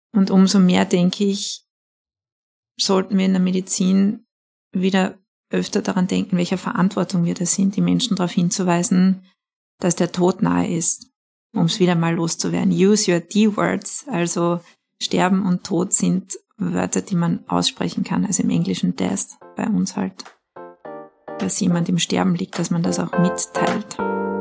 Und umso mehr, denke ich, sollten wir in der Medizin wieder öfter daran denken, welcher Verantwortung wir da sind, die Menschen darauf hinzuweisen, dass der Tod nahe ist, um es wieder mal loszuwerden. Use your D-Words, also Sterben und Tod sind Wörter, die man aussprechen kann, also im Englischen Death, bei uns halt, dass jemand im Sterben liegt, dass man das auch mitteilt.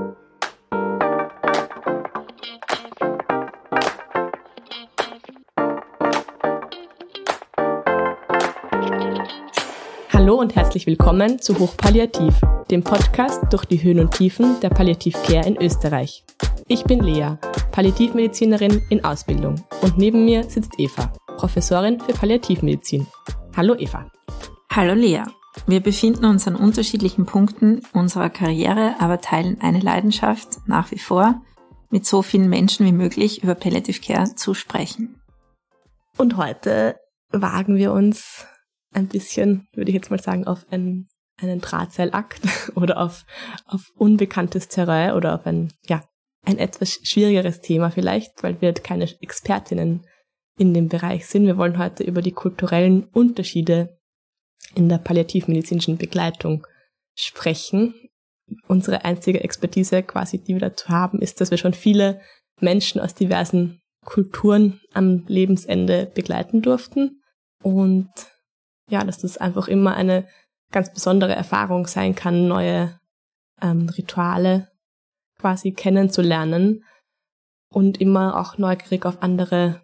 Hallo und herzlich willkommen zu Hochpalliativ, dem Podcast durch die Höhen und Tiefen der Palliativ-Care in Österreich. Ich bin Lea, Palliativmedizinerin in Ausbildung und neben mir sitzt Eva, Professorin für Palliativmedizin. Hallo Eva. Hallo Lea. Wir befinden uns an unterschiedlichen Punkten unserer Karriere, aber teilen eine Leidenschaft nach wie vor, mit so vielen Menschen wie möglich über Palliative Care zu sprechen. Und heute wagen wir uns ein bisschen, würde ich jetzt mal sagen, auf einen Drahtseilakt oder auf unbekanntes Terrain oder auf ein etwas schwierigeres Thema vielleicht, weil wir keine Expertinnen in dem Bereich sind. Wir wollen heute über die kulturellen Unterschiede in der palliativmedizinischen Begleitung sprechen. Unsere einzige Expertise quasi, die wir dazu haben, ist, dass wir schon viele Menschen aus diversen Kulturen am Lebensende begleiten durften und ja, dass das einfach immer eine ganz besondere Erfahrung sein kann, neue Rituale quasi kennenzulernen und immer auch neugierig auf andere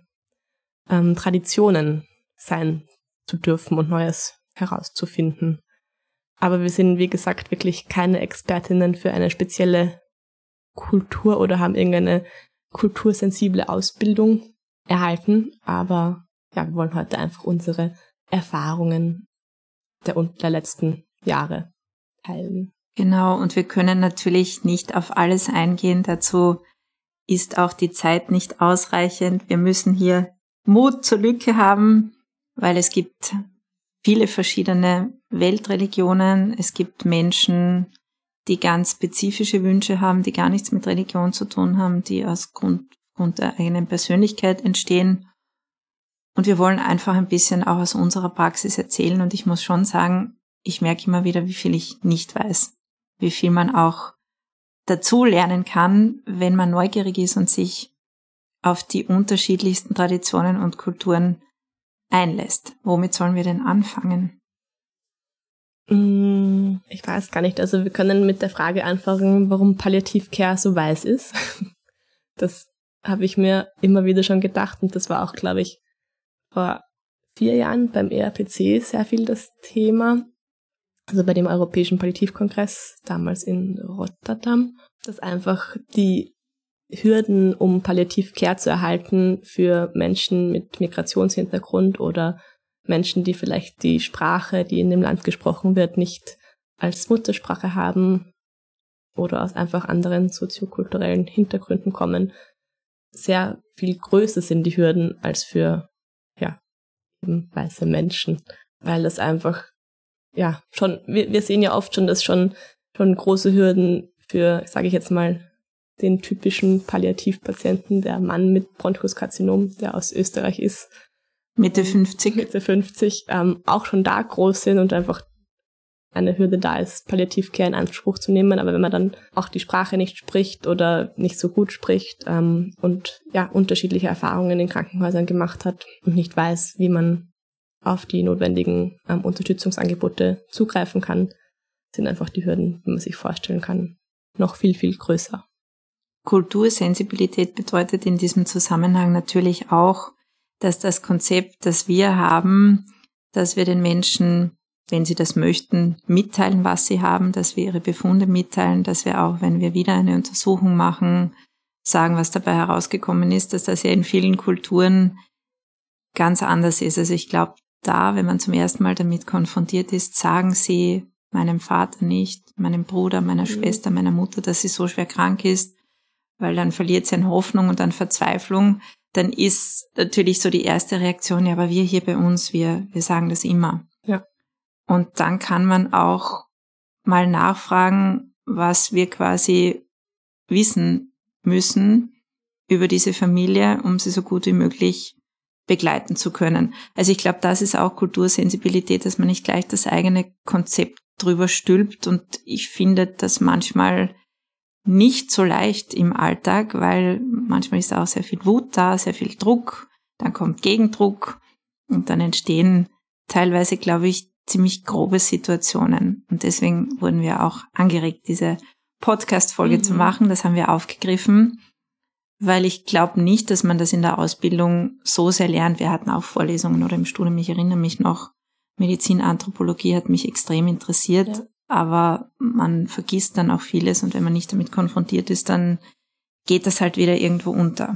Traditionen sein zu dürfen und Neues herauszufinden. Aber wir sind, wie gesagt, wirklich keine Expertinnen für eine spezielle Kultur oder haben irgendeine kultursensible Ausbildung erhalten. Aber ja, wir wollen heute einfach unsere Erfahrungen der letzten Jahre teilen. Genau, und wir können natürlich nicht auf alles eingehen. Dazu ist auch die Zeit nicht ausreichend. Wir müssen hier Mut zur Lücke haben, weil es gibt viele verschiedene Weltreligionen. Es gibt Menschen, die ganz spezifische Wünsche haben, die gar nichts mit Religion zu tun haben, die aus Grund der eigenen Persönlichkeit entstehen. Und wir wollen einfach ein bisschen auch aus unserer Praxis erzählen. Und ich muss schon sagen, ich merke immer wieder, wie viel ich nicht weiß. Wie viel man auch dazu lernen kann, wenn man neugierig ist und sich auf die unterschiedlichsten Traditionen und Kulturen einlässt. Womit sollen wir denn anfangen? Ich weiß gar nicht. Also wir können mit der Frage anfangen, warum Palliative Care so weiß ist. Das habe ich mir immer wieder schon gedacht und das war auch, glaube ich, vor 4 Jahren beim ERPC sehr viel das Thema, also bei dem Europäischen Palliativkongress, damals in Rotterdam, dass einfach die Hürden, um Palliative Care zu erhalten für Menschen mit Migrationshintergrund oder Menschen, die vielleicht die Sprache, die in dem Land gesprochen wird, nicht als Muttersprache haben oder aus einfach anderen soziokulturellen Hintergründen kommen, sehr viel größer sind die Hürden als für weiße Menschen, weil das einfach, schon, wir sehen ja oft schon, dass schon große Hürden für, sage ich jetzt mal, den typischen Palliativpatienten, der Mann mit Bronchuskarzinom, der aus Österreich ist. Mitte 50, auch schon da groß sind und einfach eine Hürde da ist, Palliative Care in Anspruch zu nehmen. Aber wenn man dann auch die Sprache nicht spricht oder nicht so gut spricht und unterschiedliche Erfahrungen in Krankenhäusern gemacht hat und nicht weiß, wie man auf die notwendigen Unterstützungsangebote zugreifen kann, sind einfach die Hürden, wie man sich vorstellen kann, noch viel, viel größer. Kultursensibilität bedeutet in diesem Zusammenhang natürlich auch, dass das Konzept, das wir haben, dass wir den Menschen, wenn sie das möchten, mitteilen, was sie haben, dass wir ihre Befunde mitteilen, dass wir auch, wenn wir wieder eine Untersuchung machen, sagen, was dabei herausgekommen ist, dass das ja in vielen Kulturen ganz anders ist. Also ich glaube, wenn man zum ersten Mal damit konfrontiert ist, sagen sie meinem Vater nicht, meinem Bruder, meiner Schwester, meiner Mutter, dass sie so schwer krank ist, weil dann verliert sie an Hoffnung und an Verzweiflung, dann ist natürlich so die erste Reaktion, ja, aber wir hier bei uns, wir sagen das immer. Ja. Und dann kann man auch mal nachfragen, was wir quasi wissen müssen über diese Familie, um sie so gut wie möglich begleiten zu können. Also ich glaube, das ist auch Kultursensibilität, dass man nicht gleich das eigene Konzept drüber stülpt, und ich finde das manchmal nicht so leicht im Alltag, weil manchmal ist auch sehr viel Wut da, sehr viel Druck, dann kommt Gegendruck und dann entstehen teilweise, glaube ich, ziemlich grobe Situationen. Und deswegen wurden wir auch angeregt, diese Podcast-Folge zu machen. Das haben wir aufgegriffen, weil ich glaube nicht, dass man das in der Ausbildung so sehr lernt. Wir hatten auch Vorlesungen oder im Studium, ich erinnere mich noch, Medizinanthropologie hat mich extrem interessiert, ja. Aber man vergisst dann auch vieles, und wenn man nicht damit konfrontiert ist, dann geht das halt wieder irgendwo unter.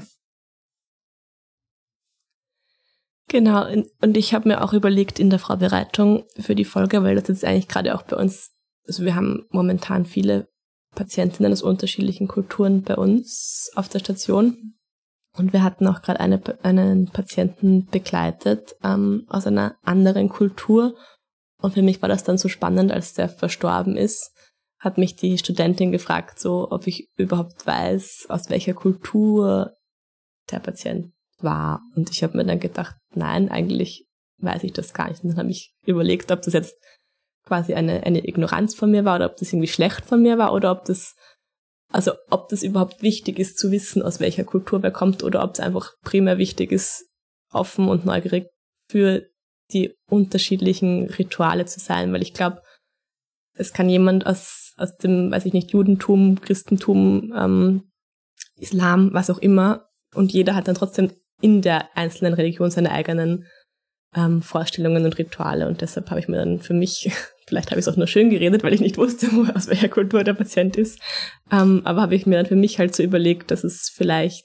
Genau, und ich habe mir auch überlegt in der Vorbereitung für die Folge, weil das jetzt eigentlich gerade auch bei uns, also wir haben momentan viele Patientinnen aus unterschiedlichen Kulturen bei uns auf der Station, und wir hatten auch gerade einen Patienten begleitet aus einer anderen Kultur, und für mich war das dann so spannend, als der verstorben ist, hat mich die Studentin gefragt, so ob ich überhaupt weiß, aus welcher Kultur der Patient war. Und ich habe mir dann gedacht, nein, eigentlich weiß ich das gar nicht. Und dann habe ich überlegt, ob das jetzt quasi eine Ignoranz von mir war oder ob das irgendwie schlecht von mir war oder ob das überhaupt wichtig ist zu wissen, aus welcher Kultur wer kommt, oder ob es einfach primär wichtig ist, offen und neugierig für die unterschiedlichen Rituale zu sein, weil ich glaube, es kann jemand aus dem, weiß ich nicht, Judentum, Christentum, Islam, was auch immer, und jeder hat dann trotzdem in der einzelnen Religion seine eigenen Vorstellungen und Rituale, und deshalb habe ich mir dann für mich, vielleicht habe ich es auch nur schön geredet, weil ich nicht wusste, aus welcher Kultur der Patient ist, aber habe ich mir dann für mich halt so überlegt, dass es vielleicht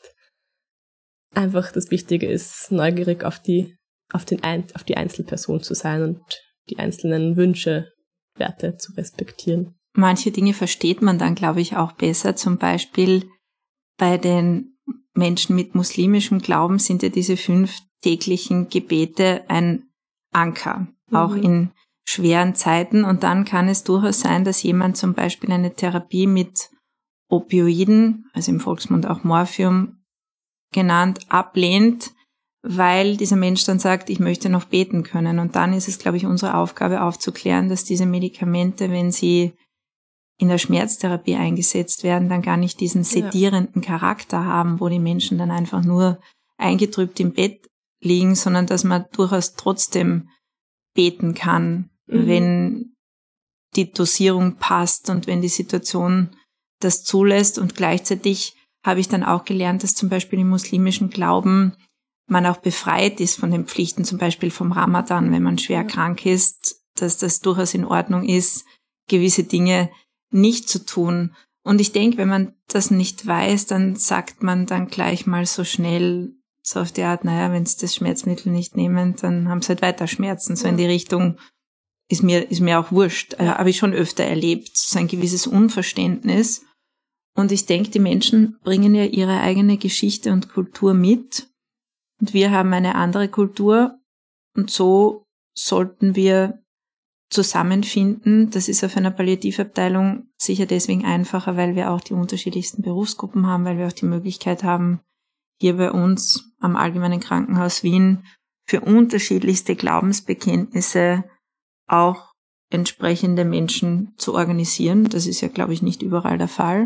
einfach das Wichtige ist, neugierig auf die Einzelperson zu sein und die einzelnen Wünsche, Werte zu respektieren. Manche Dinge versteht man dann, glaube ich, auch besser. Zum Beispiel bei den Menschen mit muslimischem Glauben sind ja diese 5 täglichen Gebete ein Anker, auch in schweren Zeiten. Und dann kann es durchaus sein, dass jemand zum Beispiel eine Therapie mit Opioiden, also im Volksmund auch Morphium genannt, ablehnt, weil dieser Mensch dann sagt, ich möchte noch beten können. Und dann ist es, glaube ich, unsere Aufgabe aufzuklären, dass diese Medikamente, wenn sie in der Schmerztherapie eingesetzt werden, dann gar nicht diesen sedierenden Charakter haben, wo die Menschen dann einfach nur eingetrübt im Bett liegen, sondern dass man durchaus trotzdem beten kann, wenn die Dosierung passt und wenn die Situation das zulässt. Und gleichzeitig habe ich dann auch gelernt, dass zum Beispiel im muslimischen Glauben man auch befreit ist von den Pflichten, zum Beispiel vom Ramadan, wenn man schwer krank ist, dass das durchaus in Ordnung ist, gewisse Dinge nicht zu tun. Und ich denke, wenn man das nicht weiß, dann sagt man dann gleich mal so schnell, so auf die Art, naja, wenn sie das Schmerzmittel nicht nehmen, dann haben sie halt weiter Schmerzen. So in die Richtung ist mir auch wurscht. Habe ich schon öfter erlebt, so ein gewisses Unverständnis. Und ich denke, die Menschen bringen ja ihre eigene Geschichte und Kultur mit. Und wir haben eine andere Kultur. Und so sollten wir zusammenfinden. Das ist auf einer Palliativabteilung sicher deswegen einfacher, weil wir auch die unterschiedlichsten Berufsgruppen haben, weil wir auch die Möglichkeit haben, hier bei uns am Allgemeinen Krankenhaus Wien für unterschiedlichste Glaubensbekenntnisse auch entsprechende Menschen zu organisieren. Das ist ja, glaube ich, nicht überall der Fall.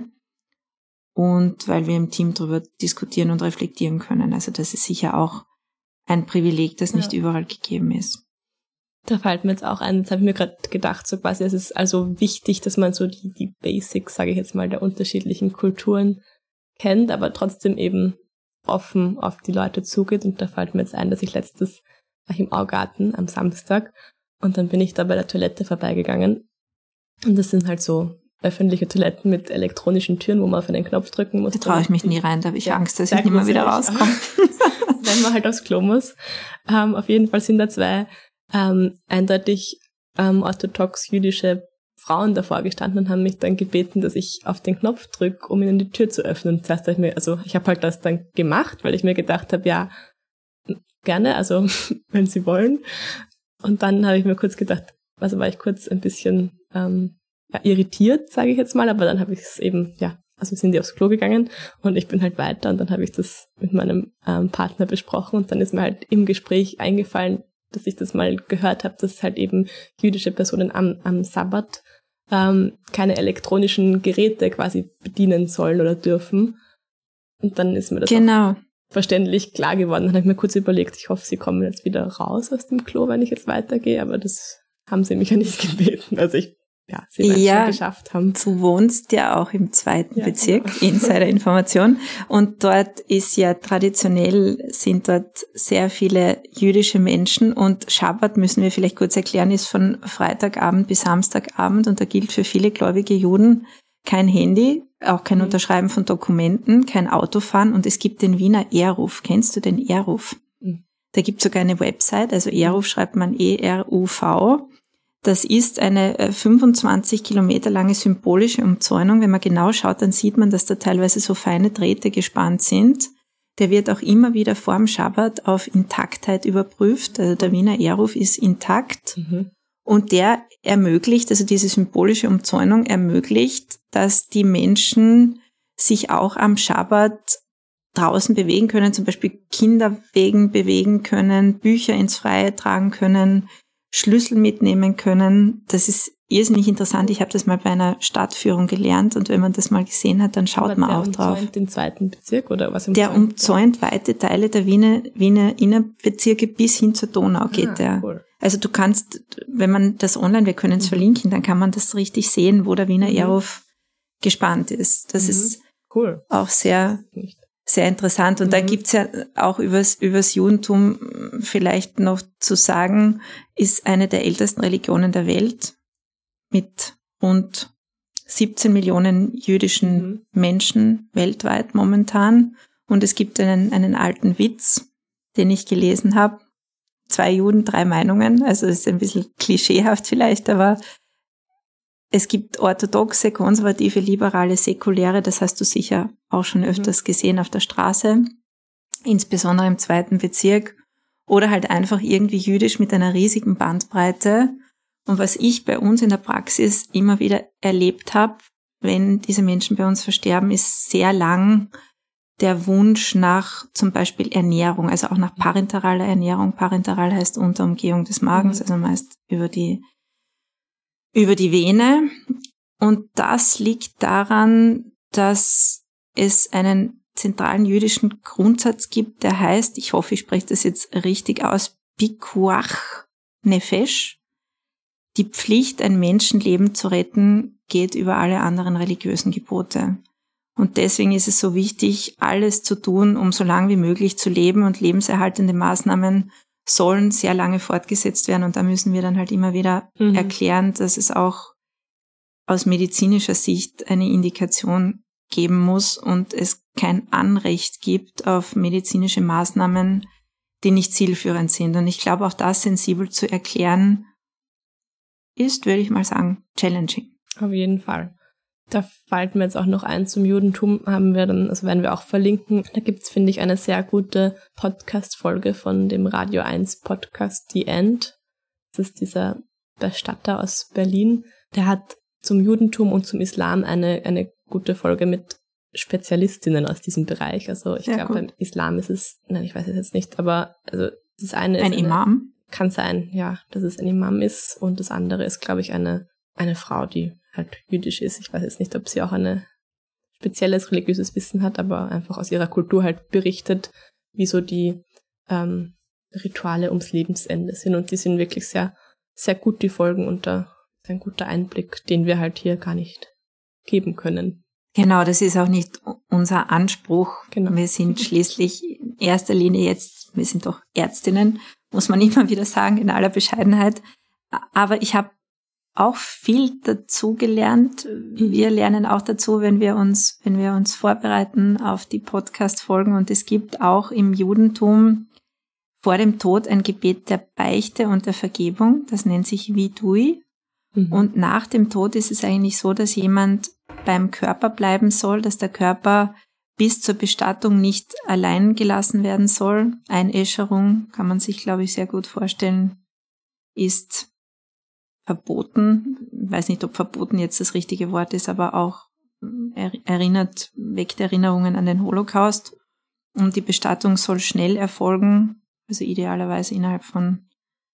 Und weil wir im Team darüber diskutieren und reflektieren können. Also das ist sicher auch ein Privileg, das nicht überall gegeben ist. Da fällt mir jetzt auch ein, jetzt habe ich mir gerade gedacht, so quasi, es ist also wichtig, dass man so die Basics, sage ich jetzt mal, der unterschiedlichen Kulturen kennt, aber trotzdem eben offen auf die Leute zugeht. Und da fällt mir jetzt ein, dass ich letztes war im Augarten am Samstag und dann bin ich da bei der Toilette vorbeigegangen. Und das sind halt so öffentliche Toiletten mit elektronischen Türen, wo man auf einen Knopf drücken muss. Da traue ich mich nie rein, da habe ich Angst, dass ich nicht mehr wieder rauskomme. Wenn man halt aufs Klo muss. Auf jeden Fall sind da 2 eindeutig orthodox jüdische Frauen davor gestanden und haben mich dann gebeten, dass ich auf den Knopf drücke, um ihnen die Tür zu öffnen. Und zuerst ich habe halt das dann gemacht, weil ich mir gedacht habe, ja, gerne, also wenn sie wollen. Und dann habe ich mir kurz gedacht, also war ich kurz ein bisschen irritiert, sage ich jetzt mal, aber dann habe ich es eben sind die aufs Klo gegangen und ich bin halt weiter und dann habe ich das mit meinem Partner besprochen und dann ist mir halt im Gespräch eingefallen, dass ich das mal gehört habe, dass halt eben jüdische Personen am Sabbat keine elektronischen Geräte quasi bedienen sollen oder dürfen. Und dann ist mir das auch verständlich klar geworden. Dann habe ich mir kurz überlegt, ich hoffe, sie kommen jetzt wieder raus aus dem Klo, wenn ich jetzt weitergehe, aber das haben sie mich ja nicht gebeten. Also sie werden es schon geschafft haben. Du wohnst ja auch im 2. Bezirk, genau. Insider-Information. Und dort ist ja traditionell, sind dort sehr viele jüdische Menschen und Schabbat, müssen wir vielleicht kurz erklären, ist von Freitagabend bis Samstagabend und da gilt für viele gläubige Juden kein Handy, auch kein Unterschreiben von Dokumenten, kein Autofahren und es gibt den Wiener Ehruf. Kennst du den Ehruf? Da gibt es sogar eine Website, also Ehruf schreibt man E-R-U-V. Das ist eine 25 Kilometer lange symbolische Umzäunung. Wenn man genau schaut, dann sieht man, dass da teilweise so feine Drähte gespannt sind. Der wird auch immer wieder vor dem Schabbat auf Intaktheit überprüft. Also der Wiener Ehruf ist intakt. Und der ermöglicht, also diese symbolische Umzäunung ermöglicht, dass die Menschen sich auch am Schabbat draußen bewegen können, zum Beispiel Kinderwegen bewegen können, Bücher ins Freie tragen können, Schlüssel mitnehmen können. Das ist irrsinnig interessant. Ich habe das mal bei einer Stadtführung gelernt und wenn man das mal gesehen hat, dann schaut man auch drauf. Der umzäunt den 2. Bezirk oder was? Der umzäunt weite Teile der Wiener Innerbezirke bis hin zur Donau geht der. Cool. Also du kannst, wenn man das online, wir können es verlinken, dann kann man das richtig sehen, wo der Wiener Ehruf gespannt ist. Das ist cool. Auch sehr interessant. Und dann gibt's ja auch übers Judentum vielleicht noch zu sagen, ist eine der ältesten Religionen der Welt mit rund 17 Millionen jüdischen Menschen weltweit momentan. Und es gibt einen alten Witz, den ich gelesen habe. 2 Juden, 3 Meinungen. Also das ist ein bisschen klischeehaft vielleicht, aber es gibt orthodoxe, konservative, liberale, säkuläre, das hast du sicher auch schon öfters gesehen auf der Straße, insbesondere im 2. Bezirk, oder halt einfach irgendwie jüdisch mit einer riesigen Bandbreite. Und was ich bei uns in der Praxis immer wieder erlebt habe, wenn diese Menschen bei uns versterben, ist sehr lang der Wunsch nach zum Beispiel Ernährung, also auch nach parenteraler Ernährung. Parenteral heißt Unterumgehung des Magens, also meist über die Vene. Und das liegt daran, dass es einen zentralen jüdischen Grundsatz gibt, der heißt, ich hoffe, ich spreche das jetzt richtig aus, Pikuach Nefesh. Die Pflicht, ein Menschenleben zu retten, geht über alle anderen religiösen Gebote. Und deswegen ist es so wichtig, alles zu tun, um so lange wie möglich zu leben, und lebenserhaltende Maßnahmen sollen sehr lange fortgesetzt werden. Und da müssen wir dann halt immer wieder erklären, dass es auch aus medizinischer Sicht eine Indikation geben muss und es kein Anrecht gibt auf medizinische Maßnahmen, die nicht zielführend sind. Und ich glaube, auch das sensibel zu erklären, ist, würde ich mal sagen, challenging. Auf jeden Fall. Da fällt mir jetzt auch noch ein, zum Judentum haben wir dann, also werden wir auch verlinken, da gibt's, finde ich, eine sehr gute Podcast-Folge von dem Radio 1 Podcast The End. Das ist dieser Bestatter aus Berlin. Der hat zum Judentum und zum Islam eine gute Folge mit Spezialistinnen aus diesem Bereich. Also ich glaube, beim Islam ist es, nein, ich weiß es jetzt nicht, aber also das eine ist ein Imam? Kann sein, ja, dass es ein Imam ist, und das andere ist, glaube ich, eine Frau, die halt jüdisch ist. Ich weiß jetzt nicht, ob sie auch ein spezielles religiöses Wissen hat, aber einfach aus ihrer Kultur halt berichtet, wie so die Rituale ums Lebensende sind. Und die sind wirklich sehr, sehr gut, die Folgen, und da ist ein guter Einblick, den wir halt hier gar nicht geben können. Genau, das ist auch nicht unser Anspruch. Genau. Wir sind schließlich in erster Linie jetzt, wir sind doch Ärztinnen, muss man immer wieder sagen, in aller Bescheidenheit. Aber ich habe auch viel dazu gelernt. Wir lernen auch dazu, wenn wir uns vorbereiten auf die Podcast-Folgen. Und es gibt auch im Judentum vor dem Tod ein Gebet der Beichte und der Vergebung. Das nennt sich Vidui. Und nach dem Tod ist es eigentlich so, dass jemand beim Körper bleiben soll, dass der Körper bis zur Bestattung nicht allein gelassen werden soll. Einäscherung, kann man sich, glaube ich, sehr gut vorstellen, ist verboten. Ich weiß nicht, ob verboten jetzt das richtige Wort ist, aber auch weckt Erinnerungen an den Holocaust. Und die Bestattung soll schnell erfolgen, also idealerweise innerhalb von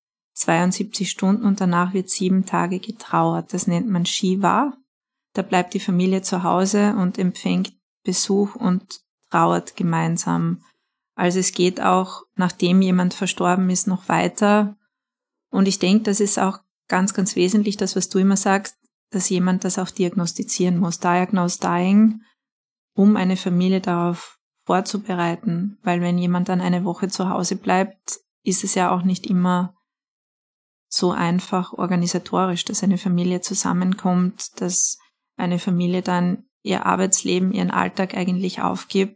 72 Stunden und danach wird 7 Tage getrauert. Das nennt man Shiva. Da bleibt die Familie zu Hause und empfängt Besuch und trauert gemeinsam. Also es geht auch, nachdem jemand verstorben ist, noch weiter. Und ich denke, das ist auch ganz, ganz wesentlich, das, was du immer sagst, dass jemand das auch diagnostizieren muss. Diagnose Dying, um eine Familie darauf vorzubereiten. Weil wenn jemand dann eine Woche zu Hause bleibt, ist es ja auch nicht immer so einfach organisatorisch, dass eine Familie zusammenkommt, dass eine Familie dann ihr Arbeitsleben, ihren Alltag eigentlich aufgibt.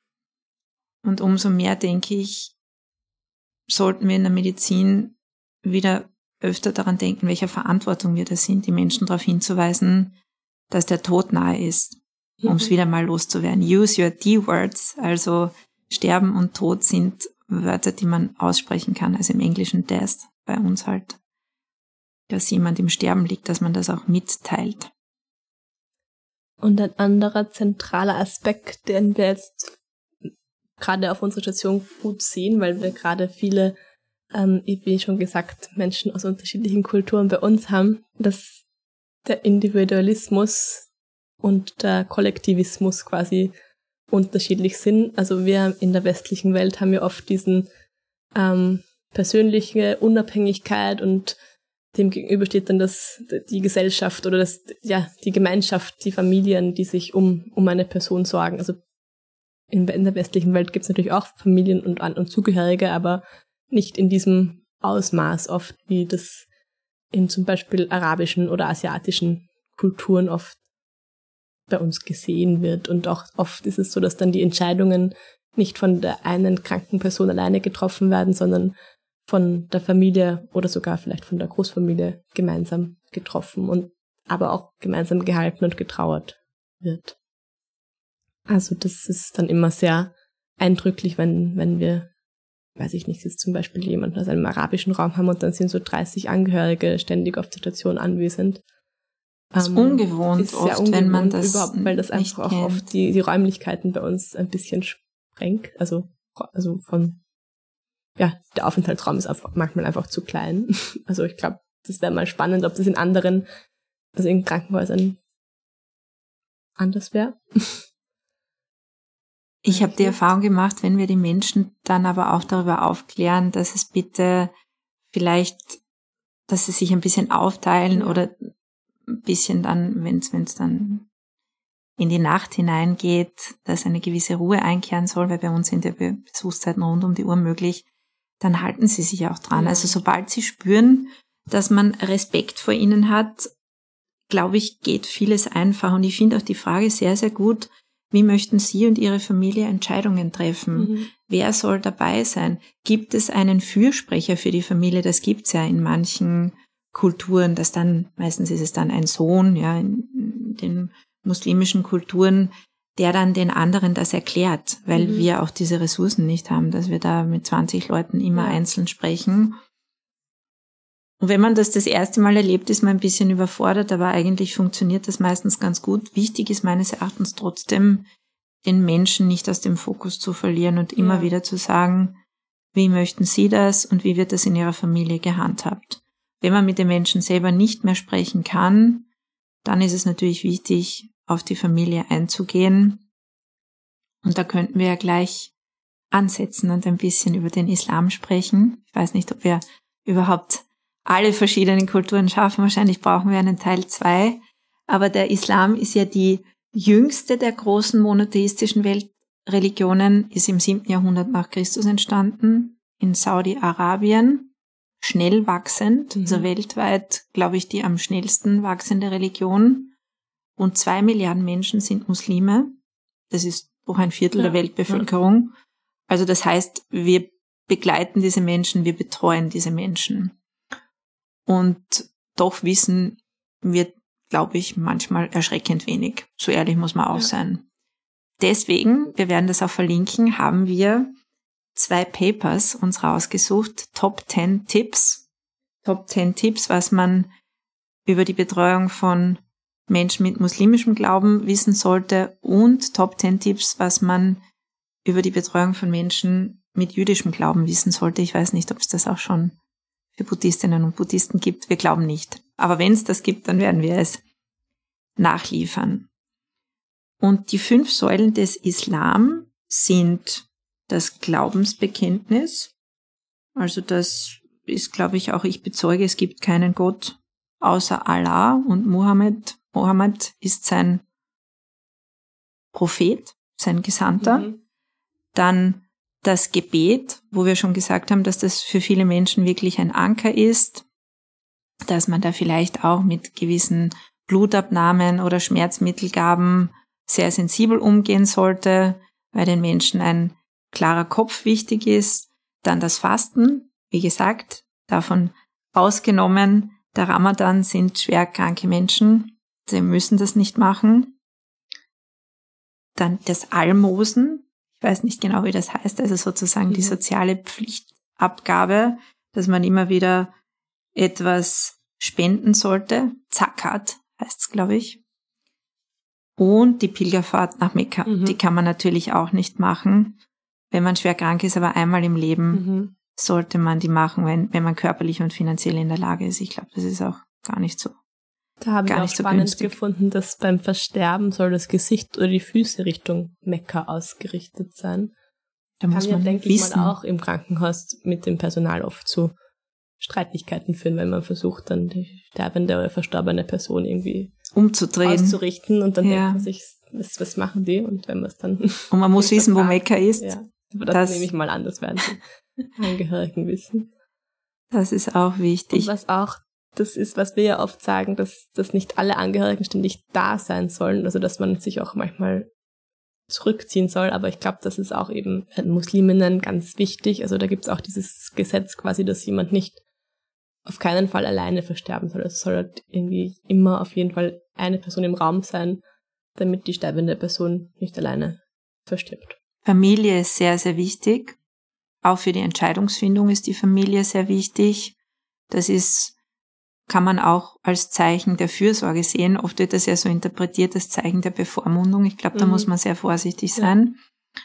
Und umso mehr, denke ich, sollten wir in der Medizin wieder öfter daran denken, welcher Verantwortung wir da sind, die Menschen darauf hinzuweisen, dass der Tod nahe ist, um es wieder mal loszuwerden. Use your D-Words, also Sterben und Tod sind Wörter, die man aussprechen kann, also im Englischen Death, bei uns halt, dass jemand im Sterben liegt, dass man das auch mitteilt. Und ein anderer zentraler Aspekt, den wir jetzt gerade auf unserer Station gut sehen, weil wir gerade viele, wie schon gesagt, Menschen aus unterschiedlichen Kulturen bei uns haben, dass der Individualismus und der Kollektivismus quasi unterschiedlich sind. Also wir in der westlichen Welt haben ja oft diesen persönliche Unabhängigkeit und dem gegenüber steht dann die Gesellschaft oder die Gemeinschaft, die Familien, die sich um eine Person sorgen. Also in der westlichen Welt gibt es natürlich auch Familien und Zugehörige, aber nicht in diesem Ausmaß oft, wie das in zum Beispiel arabischen oder asiatischen Kulturen oft bei uns gesehen wird. Und auch oft ist es so, dass dann die Entscheidungen nicht von der einen kranken Person alleine getroffen werden, sondern von der Familie oder sogar vielleicht von der Großfamilie gemeinsam getroffen und aber auch gemeinsam gehalten und getrauert wird. Also das ist dann immer sehr eindrücklich, wenn wir, weiß ich nicht, jetzt zum Beispiel jemanden aus einem arabischen Raum haben und dann sind so 30 Angehörige ständig auf der Station anwesend. Das ist ungewohnt ist oft, sehr ungewohnt, wenn man das überhaupt, weil das einfach auch kennt. oft die Räumlichkeiten bei uns ein bisschen sprengt. Also der Aufenthaltsraum ist manchmal einfach zu klein. Also ich glaube, das wäre mal spannend, ob das in anderen, also in Krankenhäusern anders wäre. Ich habe die Erfahrung gemacht, wenn wir die Menschen dann aber auch darüber aufklären, dass es bitte vielleicht, dass sie sich ein bisschen aufteilen oder ein bisschen dann, wenn es dann in die Nacht hineingeht, dass eine gewisse Ruhe einkehren soll, weil bei uns sind ja Besuchszeiten rund um die Uhr möglich, dann halten sie sich auch dran. Ja. Also sobald sie spüren, dass man Respekt vor ihnen hat, glaube ich, geht vieles einfach. Und ich finde auch die Frage sehr, sehr gut, wie möchten Sie und Ihre Familie Entscheidungen treffen? Mhm. Wer soll dabei sein? Gibt es einen Fürsprecher für die Familie? Das gibt's ja in manchen Kulturen, meistens ist es dann ein Sohn, ja, in den muslimischen Kulturen, der dann den anderen das erklärt, weil wir auch diese Ressourcen nicht haben, dass wir da mit 20 Leuten immer einzeln sprechen. Und wenn man das erste Mal erlebt, ist man ein bisschen überfordert, aber eigentlich funktioniert das meistens ganz gut. Wichtig ist meines Erachtens trotzdem, den Menschen nicht aus dem Fokus zu verlieren und immer wieder zu sagen, wie möchten Sie das und wie wird das in Ihrer Familie gehandhabt. Wenn man mit den Menschen selber nicht mehr sprechen kann, dann ist es natürlich wichtig, auf die Familie einzugehen. Und da könnten wir ja gleich ansetzen und ein bisschen über den Islam sprechen. Ich weiß nicht, ob wir überhaupt alle verschiedenen Kulturen schaffen. Wahrscheinlich brauchen wir einen Teil 2. Aber der Islam ist ja die jüngste der großen monotheistischen Weltreligionen, ist im 7. Jahrhundert nach Christus entstanden, in Saudi-Arabien, schnell wachsend, also weltweit, glaube ich, die am schnellsten wachsende Religion. Und 2 Milliarden Menschen sind Muslime. Das ist doch ein Viertel der Weltbevölkerung. Also das heißt, wir begleiten diese Menschen, wir betreuen diese Menschen. Und doch wissen wir, glaube ich, manchmal erschreckend wenig. So ehrlich muss man auch sein. Deswegen, wir werden das auch verlinken, haben wir 2 Papers uns rausgesucht. Top 10 Tipps. Top 10 Tipps, was man über die Betreuung von Menschen mit muslimischem Glauben wissen sollte und Top 10 Tipps, was man über die Betreuung von Menschen mit jüdischem Glauben wissen sollte. Ich weiß nicht, ob es das auch schon für Buddhistinnen und Buddhisten gibt. Wir glauben nicht. Aber wenn es das gibt, dann werden wir es nachliefern. Und die 5 Säulen des Islam sind das Glaubensbekenntnis. Also das ist, glaube ich, auch ich bezeuge, es gibt keinen Gott außer Allah und Mohammed. Mohammed ist sein Prophet, sein Gesandter. Dann das Gebet, wo wir schon gesagt haben, dass das für viele Menschen wirklich ein Anker ist, dass man da vielleicht auch mit gewissen Blutabnahmen oder Schmerzmittelgaben sehr sensibel umgehen sollte, weil den Menschen ein klarer Kopf wichtig ist. Dann das Fasten, wie gesagt, davon ausgenommen, der Ramadan sind schwer kranke Menschen, sie müssen das nicht machen. Dann das Almosen, ich weiß nicht genau, wie das heißt, also sozusagen die soziale Pflichtabgabe, dass man immer wieder etwas spenden sollte. Zakat heißt es, glaube ich. Und die Pilgerfahrt nach Mekka, die kann man natürlich auch nicht machen, wenn man schwer krank ist, aber einmal im Leben sollte man die machen, wenn man körperlich und finanziell in der Lage ist. Ich glaube, das ist auch gar nicht so. Da haben wir auch spannend gefunden, dass beim Versterben soll das Gesicht oder die Füße Richtung Mekka ausgerichtet sein. Da muss man, denke ich mal, auch im Krankenhaus mit dem Personal oft zu Streitigkeiten führen, wenn man versucht, dann die sterbende oder verstorbene Person irgendwie umzudrehen, auszurichten, und dann denkt man sich, was machen die? Und wenn man es dann... Und man muss wissen, wo Mekka ist. Ja, aber das nehme ich mal an, das werden die Angehörigen wissen. Das ist auch wichtig. Und was auch, das ist, was wir ja oft sagen, dass nicht alle Angehörigen ständig da sein sollen, also dass man sich auch manchmal zurückziehen soll, aber ich glaube, das ist auch eben Musliminnen ganz wichtig. Also da gibt es auch dieses Gesetz quasi, dass jemand nicht auf keinen Fall alleine versterben soll. Es soll halt irgendwie immer auf jeden Fall eine Person im Raum sein, damit die sterbende Person nicht alleine verstirbt. Familie ist sehr, sehr wichtig. Auch für die Entscheidungsfindung ist die Familie sehr wichtig. Das kann man auch als Zeichen der Fürsorge sehen. Oft wird das ja so interpretiert als Zeichen der Bevormundung. Ich glaube, da muss man sehr vorsichtig sein.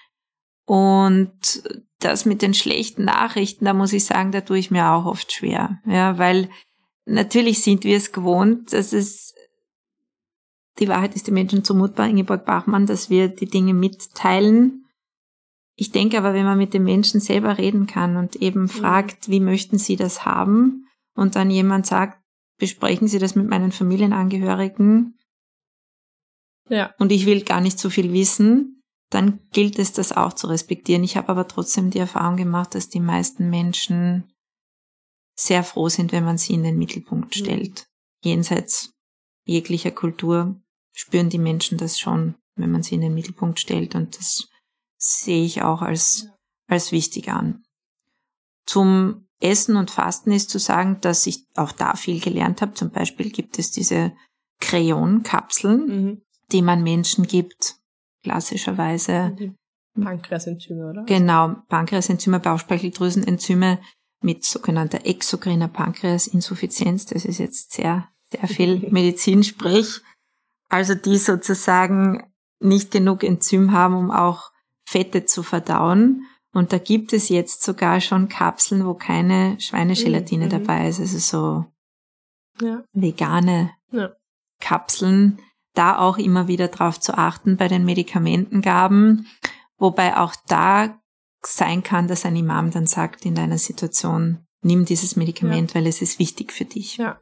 Und das mit den schlechten Nachrichten, da muss ich sagen, da tue ich mir auch oft schwer. Ja, weil natürlich sind wir es gewohnt, dass die Wahrheit ist den Menschen zumutbar, Ingeborg Bachmann, dass wir die Dinge mitteilen. Ich denke aber, wenn man mit den Menschen selber reden kann und eben fragt, wie möchten sie das haben, und dann jemand sagt, besprechen Sie das mit meinen Familienangehörigen, und ich will gar nicht so viel wissen, dann gilt es, das auch zu respektieren. Ich habe aber trotzdem die Erfahrung gemacht, dass die meisten Menschen sehr froh sind, wenn man sie in den Mittelpunkt stellt. Jenseits jeglicher Kultur spüren die Menschen das schon, wenn man sie in den Mittelpunkt stellt, und das sehe ich auch als wichtig an. Zum Essen und Fasten ist zu sagen, dass ich auch da viel gelernt habe. Zum Beispiel gibt es diese Kreon-Kapseln, die man Menschen gibt, klassischerweise. Die Pankreasenzyme, oder? Genau, Pankreasenzyme, Bauchspeicheldrüsenenzyme mit sogenannter exokriner Pankreasinsuffizienz. Das ist jetzt sehr, sehr viel Medizinsprech. Also die sozusagen nicht genug Enzym haben, um auch Fette zu verdauen. Und da gibt es jetzt sogar schon Kapseln, wo keine Schweinegelatine dabei ist. Also so vegane Kapseln. Da auch immer wieder drauf zu achten bei den Medikamentengaben. Wobei auch da sein kann, dass ein Imam dann sagt in deiner Situation, nimm dieses Medikament, weil es ist wichtig für dich. Ja.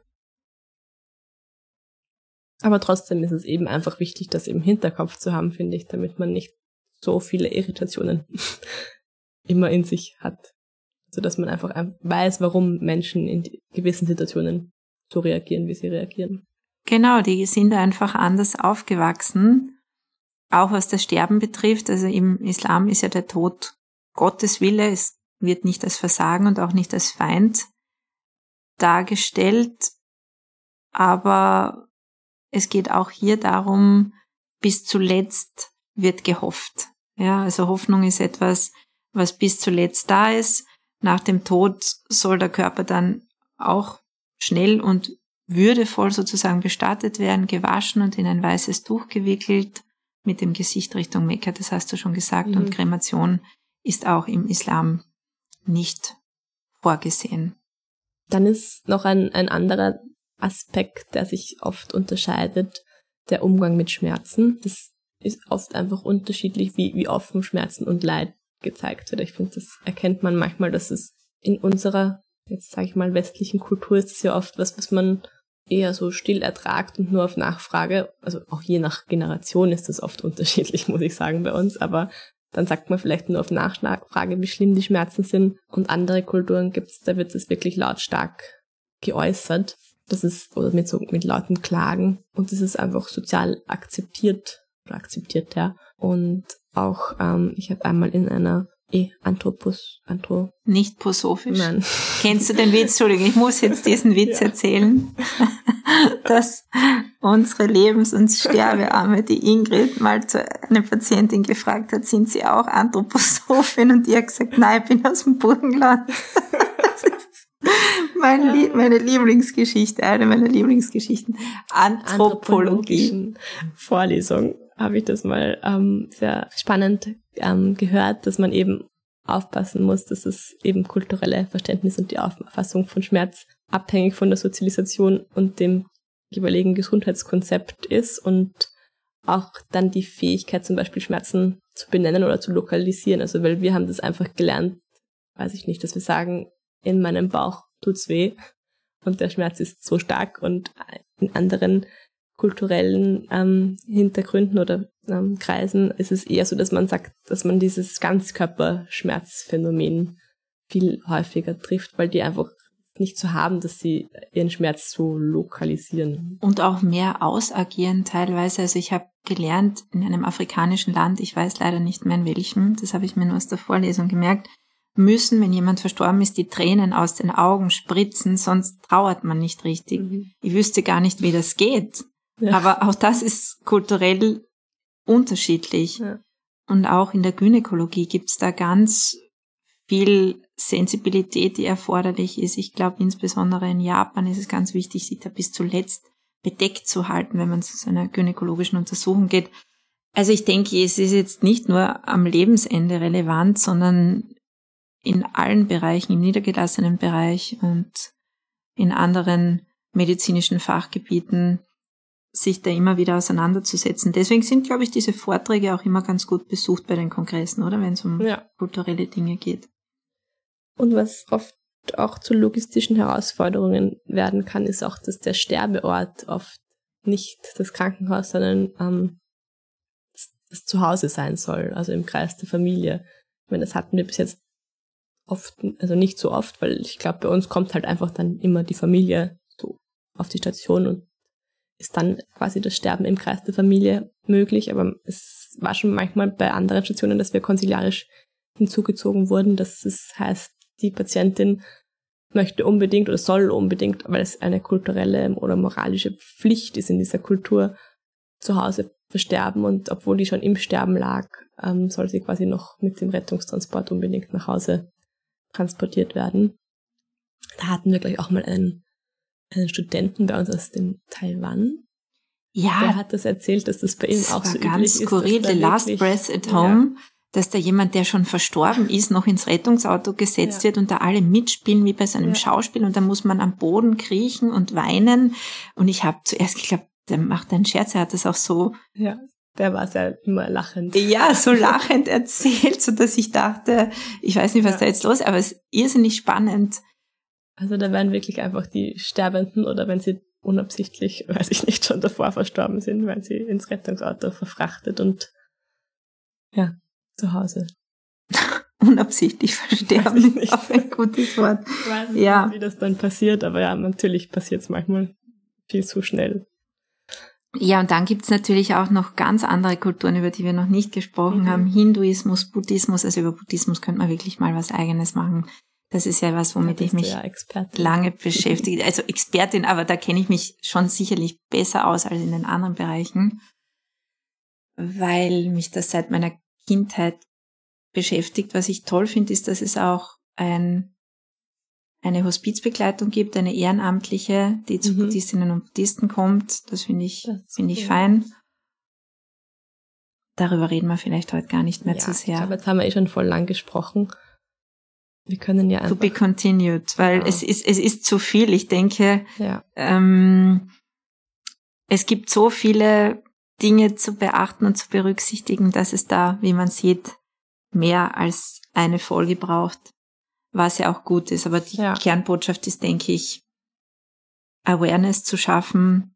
Aber trotzdem ist es eben einfach wichtig, das im Hinterkopf zu haben, finde ich, damit man nicht so viele Irritationen immer in sich hat. Also dass man einfach weiß, warum Menschen in gewissen Situationen so reagieren, wie sie reagieren. Genau, die sind einfach anders aufgewachsen, auch was das Sterben betrifft. Also im Islam ist ja der Tod Gottes Wille, es wird nicht als Versagen und auch nicht als Feind dargestellt, aber es geht auch hier darum, bis zuletzt wird gehofft. Ja, also Hoffnung ist etwas, was bis zuletzt da ist. Nach dem Tod soll der Körper dann auch schnell und würdevoll sozusagen bestattet werden, gewaschen und in ein weißes Tuch gewickelt, mit dem Gesicht Richtung Mekka, das hast du schon gesagt, und Kremation ist auch im Islam nicht vorgesehen. Dann ist noch ein anderer Aspekt, der sich oft unterscheidet, der Umgang mit Schmerzen. Das ist oft einfach unterschiedlich, wie offen Schmerzen und Leid gezeigt wird. Ich finde, das erkennt man manchmal, dass es in unserer, jetzt sage ich mal, westlichen Kultur ist es ja oft was man eher so still ertragt und nur auf Nachfrage, also auch je nach Generation ist das oft unterschiedlich, muss ich sagen, bei uns, aber dann sagt man vielleicht nur auf Nachfrage, wie schlimm die Schmerzen sind, und andere Kulturen gibt's, da wird es wirklich lautstark geäußert. Das ist, oder mit lauten Klagen, und das ist einfach sozial akzeptiert, ja. Und auch, ich habe einmal in einer nicht posophisch. Nein. Kennst du den Witz? Entschuldigung, ich muss jetzt diesen Witz erzählen, dass unsere Lebens- und Sterbearme, die Ingrid, mal zu einer Patientin gefragt hat, sind Sie auch Anthroposophin? Und die hat gesagt, nein, ich bin aus dem Burgenland. Das ist meine Lieblingsgeschichte, eine meiner Lieblingsgeschichten. Anthropologie. Vorlesung habe ich das mal sehr spannend gehört, dass man eben aufpassen muss, dass das eben kulturelle Verständnis und die Auffassung von Schmerz abhängig von der Sozialisation und dem jeweiligen Gesundheitskonzept ist, und auch dann die Fähigkeit, zum Beispiel Schmerzen zu benennen oder zu lokalisieren. Also weil wir haben das einfach gelernt, weiß ich nicht, dass wir sagen, in meinem Bauch tut's weh und der Schmerz ist so stark, und in anderen kulturellen Hintergründen oder Kreisen ist es eher so, dass man sagt, dass man dieses Ganzkörperschmerzphänomen viel häufiger trifft, weil die einfach nicht so haben, dass sie ihren Schmerz so lokalisieren. Und auch mehr ausagieren teilweise. Also ich habe gelernt in einem afrikanischen Land, ich weiß leider nicht mehr in welchem, das habe ich mir nur aus der Vorlesung gemerkt, müssen, wenn jemand verstorben ist, die Tränen aus den Augen spritzen, sonst trauert man nicht richtig. Ich wüsste gar nicht, wie das geht. Ja. Aber auch das ist kulturell unterschiedlich. Ja. Und auch in der Gynäkologie gibt's da ganz viel Sensibilität, die erforderlich ist. Ich glaube, insbesondere in Japan ist es ganz wichtig, sich da bis zuletzt bedeckt zu halten, wenn man zu so einer gynäkologischen Untersuchung geht. Also ich denke, es ist jetzt nicht nur am Lebensende relevant, sondern in allen Bereichen, im niedergelassenen Bereich und in anderen medizinischen Fachgebieten, sich da immer wieder auseinanderzusetzen. Deswegen sind, glaube ich, diese Vorträge auch immer ganz gut besucht bei den Kongressen, oder? Wenn es um kulturelle Dinge geht. Und was oft auch zu logistischen Herausforderungen werden kann, ist auch, dass der Sterbeort oft nicht das Krankenhaus, sondern das Zuhause sein soll, also im Kreis der Familie. Ich meine, das hatten wir bis jetzt oft, also nicht so oft, weil ich glaube, bei uns kommt halt einfach dann immer die Familie so auf die Station und ist dann quasi das Sterben im Kreis der Familie möglich. Aber es war schon manchmal bei anderen Stationen, dass wir konsiliarisch hinzugezogen wurden. Das heißt, die Patientin möchte unbedingt oder soll unbedingt, weil es eine kulturelle oder moralische Pflicht ist in dieser Kultur, zu Hause versterben. Und obwohl die schon im Sterben lag, soll sie quasi noch mit dem Rettungstransport unbedingt nach Hause transportiert werden. Da hatten wir gleich auch mal einen Studenten bei uns aus dem Taiwan. Ja. Der hat das erzählt, dass das bei ihm auch so üblich ist. Ganz skurril, The Last Breath at Home, dass da jemand, der schon verstorben ist, noch ins Rettungsauto gesetzt wird und da alle mitspielen wie bei so einem Schauspiel, und da muss man am Boden kriechen und weinen. Und ich habe zuerst geglaubt, der macht einen Scherz, er hat das auch so... Ja, der war sehr immer lachend. Ja, so lachend erzählt, so dass ich dachte, ich weiß nicht, was da jetzt los ist, aber es ist irrsinnig spannend. Also da werden wirklich einfach die Sterbenden, oder wenn sie unabsichtlich, weiß ich nicht, schon davor verstorben sind, werden sie ins Rettungsauto verfrachtet und zu Hause. Unabsichtlich versterben, ist auch ein gutes Wort. Ich weiß nicht, wie das dann passiert, aber natürlich passiert es manchmal viel zu schnell. Ja, und dann gibt's natürlich auch noch ganz andere Kulturen, über die wir noch nicht gesprochen haben. Hinduismus, Buddhismus, also über Buddhismus könnte man wirklich mal was Eigenes machen. Das ist ja was, womit ich mich lange beschäftige. Also Expertin, aber da kenne ich mich schon sicherlich besser aus als in den anderen Bereichen, weil mich das seit meiner Kindheit beschäftigt. Was ich toll finde, ist, dass es auch ein eine Hospizbegleitung gibt, eine ehrenamtliche, die zu Buddhistinnen und Buddhisten kommt. Das finde ich fein. Darüber reden wir vielleicht heute gar nicht mehr zu sehr. Ich glaube, jetzt haben wir schon voll lang gesprochen. Wir können ja einfach... To be continued, weil es ist zu viel. Ich denke, es gibt so viele Dinge zu beachten und zu berücksichtigen, dass es da, wie man sieht, mehr als eine Folge braucht, was ja auch gut ist. Aber die Kernbotschaft ist, denke ich, Awareness zu schaffen,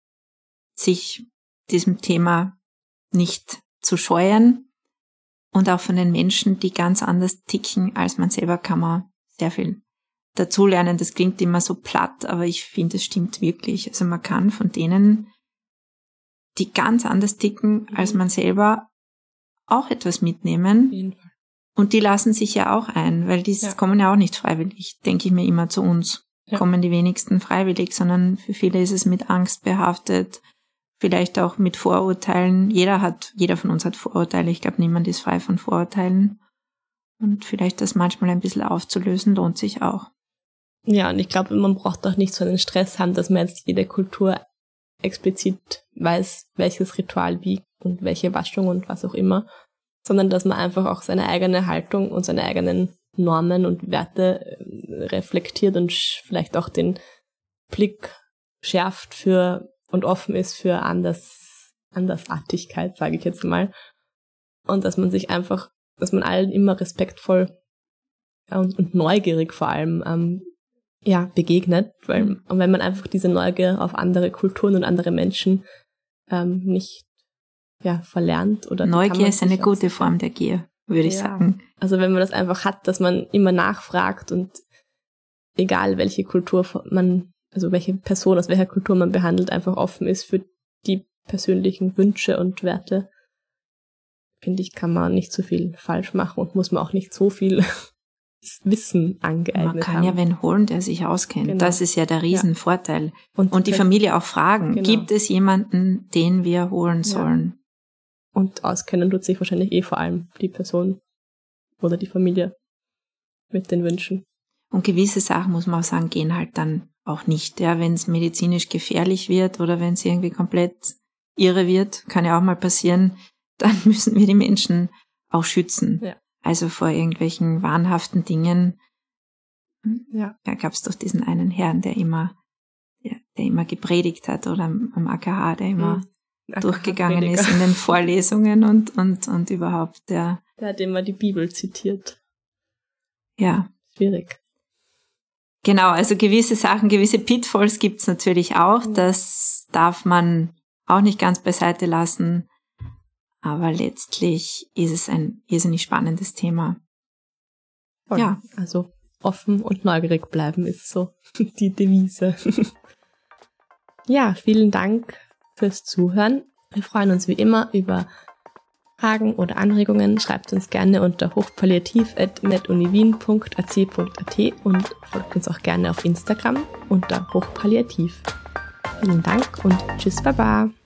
sich diesem Thema nicht zu scheuen. Und auch von den Menschen, die ganz anders ticken als man selber, kann man sehr viel dazulernen. Das klingt immer so platt, aber ich finde, es stimmt wirklich. Also man kann von denen, die ganz anders ticken als man selber, auch etwas mitnehmen. Und die lassen sich ja auch ein, weil die kommen ja auch nicht freiwillig, denke ich mir immer, zu uns. Kommen die wenigsten freiwillig, sondern für viele ist es mit Angst behaftet, vielleicht auch mit Vorurteilen. Jeder von uns hat Vorurteile. Ich glaube, niemand ist frei von Vorurteilen. Und vielleicht das manchmal ein bisschen aufzulösen, lohnt sich auch. Ja, und ich glaube, man braucht auch nicht so einen Stress haben, dass man jetzt jede Kultur explizit weiß, welches Ritual wie und welche Waschung und was auch immer, sondern dass man einfach auch seine eigene Haltung und seine eigenen Normen und Werte reflektiert und vielleicht auch den Blick schärft für und offen ist für Andersartigkeit, sage ich jetzt mal. Und dass man sich einfach, dass man allen immer respektvoll und neugierig vor allem begegnet, weil und wenn man einfach diese Neugier auf andere Kulturen und andere Menschen nicht verlernt oder Neugier ist eine gute Form der Gier, würde ich sagen. Also wenn man das einfach hat, dass man immer nachfragt und egal welche Kultur also welche Person aus welcher Kultur man behandelt, einfach offen ist für die persönlichen Wünsche und Werte, finde ich, kann man nicht so viel falsch machen und muss man auch nicht so viel Wissen angeeignet haben. Man kann ja wen holen, der sich auskennt. Genau. Das ist ja der Riesenvorteil. Und die Familie auch fragen, gibt es jemanden, den wir holen sollen? Und auskennen tut sich wahrscheinlich vor allem die Person oder die Familie mit den Wünschen. Und gewisse Sachen, muss man auch sagen, gehen halt dann auch nicht. Ja, wenn es medizinisch gefährlich wird oder wenn es irgendwie komplett irre wird, kann ja auch mal passieren, dann müssen wir die Menschen auch schützen. Ja. Also vor irgendwelchen wahnhaften Dingen. Ja, da gab es doch diesen einen Herrn, der immer gepredigt hat oder am AKH, der immer durchgegangen ist in den Vorlesungen und überhaupt. Der hat immer die Bibel zitiert. Ja. Schwierig. Genau, also gewisse Sachen, gewisse Pitfalls gibt's natürlich auch. Das darf man auch nicht ganz beiseite lassen. Aber letztlich ist es ein irrsinnig spannendes Thema. Voll. Ja. Also offen und neugierig bleiben ist so die Devise. Ja, vielen Dank fürs Zuhören. Wir freuen uns wie immer über Fragen oder Anregungen. Schreibt uns gerne unter hochpalliativ@netuniwien.ac.at und folgt uns auch gerne auf Instagram unter hochpalliativ. Vielen Dank und tschüss, baba.